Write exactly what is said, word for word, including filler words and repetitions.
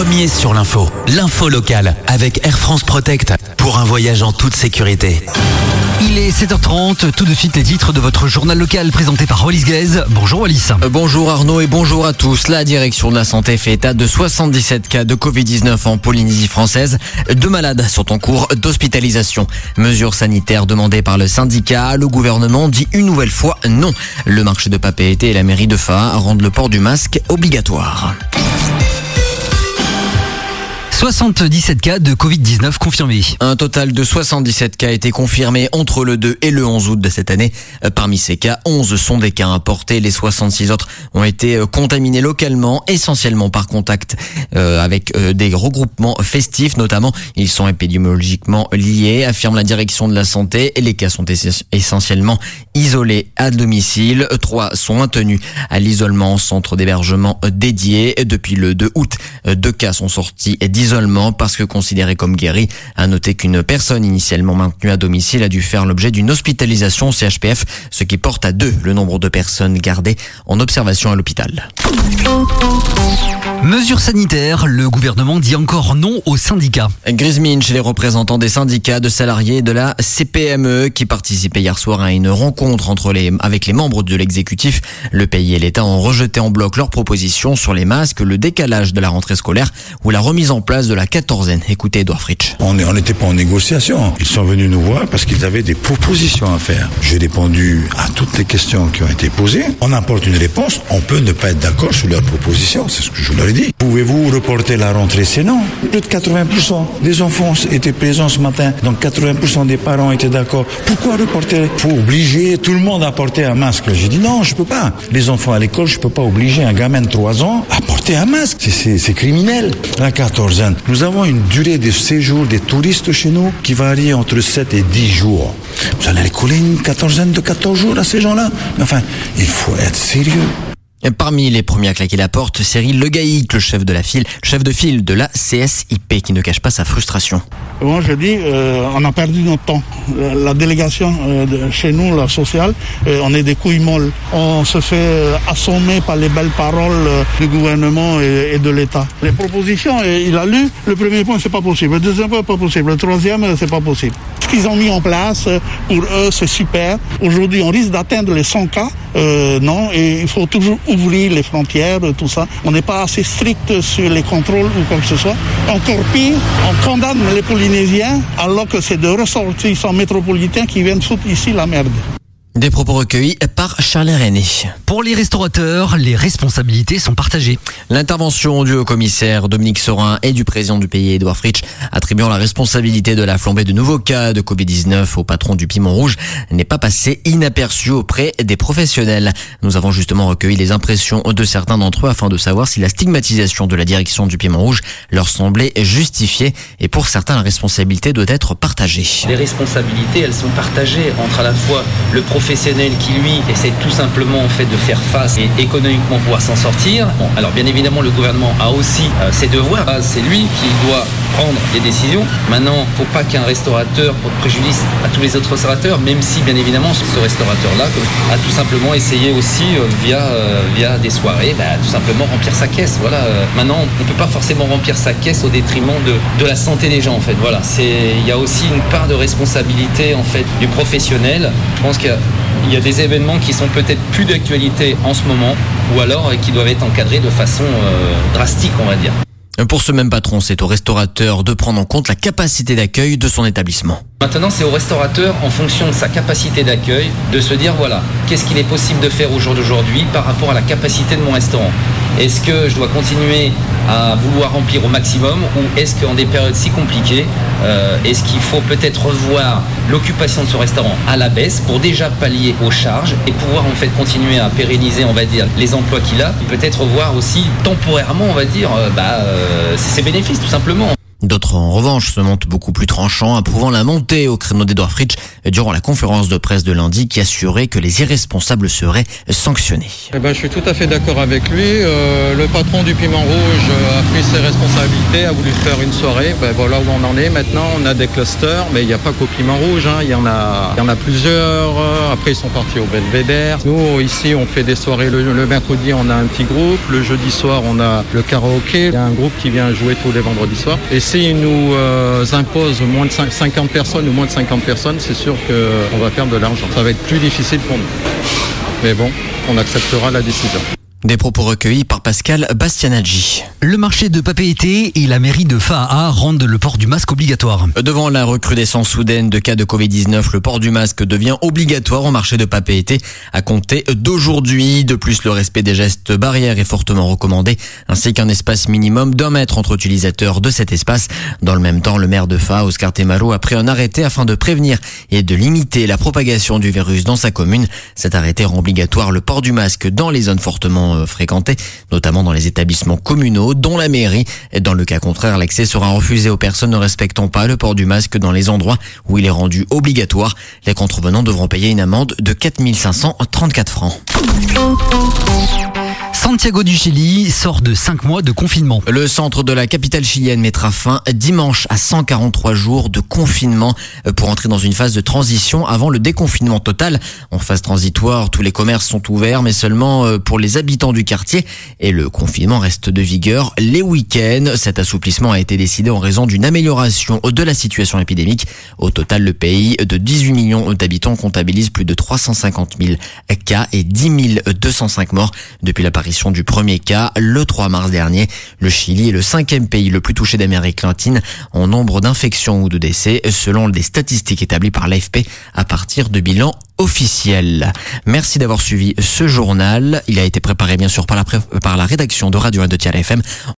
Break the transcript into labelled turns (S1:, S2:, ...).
S1: premier sur l'info. L'info locale avec Air France Protect pour un voyage en toute sécurité.
S2: Il est sept heures trente, tout de suite les titres de votre journal local présenté par Wallis Guez. Bonjour Wallis.
S3: Bonjour Arnaud et bonjour à tous. La direction de la santé fait état de soixante-dix-sept cas de covid dix-neuf en Polynésie française. Deux malades sont en cours d'hospitalisation. Mesures sanitaires demandées par le syndicat. Le gouvernement dit une nouvelle fois non. Le marché de Papeete et la mairie de Faa rendent le port du masque obligatoire.
S2: soixante-dix-sept cas de covid dix-neuf confirmés.
S3: Un total de soixante-dix-sept cas a été confirmé entre le deux et le onze août de cette année. Parmi ces cas, onze sont des cas importés. Les soixante-six autres ont été contaminés localement, essentiellement par contact euh, avec euh, des regroupements festifs notamment. Ils sont épidémiologiquement liés, affirme la direction de la santé. Les cas sont essentiellement isolés à domicile. Trois sont maintenus à l'isolement en centre d'hébergement dédié. Depuis le deux août, deux cas sont sortis d'isolement parce que considérés comme guéris. À noter qu'une personne initialement maintenue à domicile a dû faire l'objet d'une hospitalisation au C H P F, ce qui porte à deux le nombre de personnes gardées en observation à l'hôpital.
S2: Mesures sanitaires, le gouvernement dit encore non aux syndicats.
S3: Grise mine chez les représentants des syndicats de salariés de la C P M E qui participaient hier soir à une rencontre entre les, avec les membres de l'exécutif. Le pays et l'État ont rejeté en bloc leurs propositions sur les masques, le décalage de la rentrée scolaire ou la remise en place de la quatorzaine. Écoutez Edouard Fritsch.
S4: On n'était pas en négociation. Ils sont venus nous voir parce qu'ils avaient des propositions à faire. J'ai répondu à toutes les questions qui ont été posées. On apporte une réponse. On peut ne pas être d'accord sur leurs propositions. C'est ce que je leur ai dit. Pouvez-vous reporter la rentrée? C'est non. Plus de quatre-vingts pour cent des enfants étaient présents ce matin. Donc quatre-vingts pour cent des parents étaient d'accord. Pourquoi reporter? Faut obliger tout le monde à porter un masque. J'ai dit non, je peux pas. Les enfants à l'école, je peux pas obliger un gamin de trois ans à porter un masque. C'est, c'est, c'est criminel. La quatorzaine. Nous avons une durée de séjour des touristes chez nous qui varie entre sept et dix jours. Vous allez coller une quatorzaine de quatorze jours à ces gens-là? Mais enfin, il faut être sérieux.
S3: Parmi les premiers à claquer la porte, Cyril Legaïc, le chef de la file, chef de file de la C S I P, qui ne cache pas sa frustration.
S5: Moi, je dis, euh, on a perdu notre temps. La délégation euh, de chez nous, la sociale, euh, on est des couilles molles. On se fait euh, assommer par les belles paroles euh, du gouvernement et, et de l'État. Les propositions, euh, il a lu. Le premier point, c'est pas possible. Le deuxième point, pas possible. Le troisième, c'est pas possible. Ce qu'ils ont mis en place, pour eux, c'est super. Aujourd'hui, on risque d'atteindre les cent cas. Euh, non, et il faut toujours ouvrir les frontières, tout ça. On n'est pas assez strict sur les contrôles ou quoi que ce soit. Encore pire, on condamne les Polynésiens alors que c'est des ressortissants métropolitains qui viennent foutre ici la merde.
S3: Des propos recueillis par Charles René.
S2: Pour les restaurateurs, les responsabilités sont partagées.
S3: L'intervention du haut-commissaire Dominique Sorin et du président du pays Edouard Fritsch attribuant la responsabilité de la flambée de nouveaux cas de covid dix-neuf au patron du Piment Rouge n'est pas passée inaperçue auprès des professionnels. Nous avons justement recueilli les impressions de certains d'entre eux afin de savoir si la stigmatisation de la direction du Piment Rouge leur semblait justifiée, et pour certains la responsabilité doit être partagée.
S6: Les responsabilités, elles sont partagées entre à la fois le professionnel professionnel qui lui essaie tout simplement en fait de faire face et économiquement pouvoir s'en sortir. Bon, alors bien évidemment le gouvernement a aussi euh, ses devoirs, c'est lui qui doit prendre les décisions. Maintenant, il ne faut pas qu'un restaurateur porte préjudice à tous les autres restaurateurs, même si bien évidemment ce restaurateur-là a tout simplement essayé aussi euh, via, euh, via des soirées, bah, tout simplement remplir sa caisse. Voilà. Euh, maintenant, on ne peut pas forcément remplir sa caisse au détriment de, de la santé des gens en fait. Voilà. C'est, il y a aussi une part de responsabilité en fait du professionnel. Je pense qu'il y a Il y a des événements qui sont peut-être plus d'actualité en ce moment, ou alors qui doivent être encadrés de façon euh, drastique, on va dire.
S3: Pour ce même patron, c'est au restaurateur de prendre en compte la capacité d'accueil de son établissement.
S6: Maintenant, c'est au restaurateur, en fonction de sa capacité d'accueil, de se dire, voilà, qu'est-ce qu'il est possible de faire au jour d'aujourd'hui par rapport à la capacité de mon restaurant? Est-ce que je dois continuer à vouloir remplir au maximum, ou est-ce qu'en des périodes si compliquées, euh, est-ce qu'il faut peut-être revoir l'occupation de ce restaurant à la baisse pour déjà pallier aux charges et pouvoir en fait continuer à pérenniser, on va dire, les emplois qu'il a, peut-être revoir aussi temporairement, on va dire, euh, bah, euh, ses bénéfices tout simplement.
S3: D'autres, en revanche, se montrent beaucoup plus tranchants, approuvant la montée au créneau d'Edouard Fritsch durant la conférence de presse de lundi qui assurait que les irresponsables seraient sanctionnés.
S7: Eh ben, je suis tout à fait d'accord avec lui. Euh, le patron du Piment Rouge a pris ses responsabilités, a voulu faire une soirée. Ben, voilà où on en est maintenant. On a des clusters, mais il n'y a pas qu'au Piment Rouge. Hein. Il y en a, il y en a plusieurs. Après, ils sont partis au Belvédère. Nous, ici, on fait des soirées. Le, le mercredi, on a un petit groupe. Le jeudi soir, on a le karaoké. Il y a un groupe qui vient jouer tous les vendredis soirs. Et s'ils nous euh, imposent moins de cinquante personnes ou moins de cinquante personnes, c'est sûr qu'on va perdre de l'argent. Ça va être plus difficile pour nous. Mais bon, on acceptera la décision.
S3: Des propos recueillis par Pascal Bastianaggi.
S2: Le marché de Papeete et la mairie de Faa'a rendent le port du masque obligatoire.
S3: Devant la recrudescence soudaine de cas de covid dix-neuf, le port du masque devient obligatoire au marché de Papeete à compter d'aujourd'hui. De plus, le respect des gestes barrières est fortement recommandé, ainsi qu'un espace minimum d'un mètre entre utilisateurs de cet espace. Dans le même temps, le maire de Faa'a, Oscar Temaro, a pris un arrêté afin de prévenir et de limiter la propagation du virus dans sa commune. Cet arrêté rend obligatoire le port du masque dans les zones fortement fréquentés, notamment dans les établissements communaux, dont la mairie. Et dans le cas contraire, l'accès sera refusé aux personnes ne respectant pas le port du masque dans les endroits où il est rendu obligatoire. Les contrevenants devront payer une amende de quatre mille cinq cent trente-quatre francs.
S2: Santiago du Chili sort de cinq mois de confinement.
S3: Le centre de la capitale chilienne mettra fin dimanche à cent quarante-trois jours de confinement pour entrer dans une phase de transition avant le déconfinement total. En phase transitoire, tous les commerces sont ouverts, mais seulement pour les habitants du quartier, et le confinement reste de vigueur les week-ends. Cet assouplissement a été décidé en raison d'une amélioration de la situation épidémique. Au total, le pays de dix-huit millions d'habitants comptabilise plus de trois cent cinquante mille cas et dix mille deux cent cinq morts depuis l'apparition du premier cas le trois mars dernier. Le Chili est le cinquième pays le plus touché d'Amérique latine en nombre d'infections ou de décès, selon des statistiques établies par l'A F P à partir de bilans officiels. Merci d'avoir suivi ce journal. Il a été préparé bien sûr par la, pré- par la rédaction de Radio un de Tiara F M.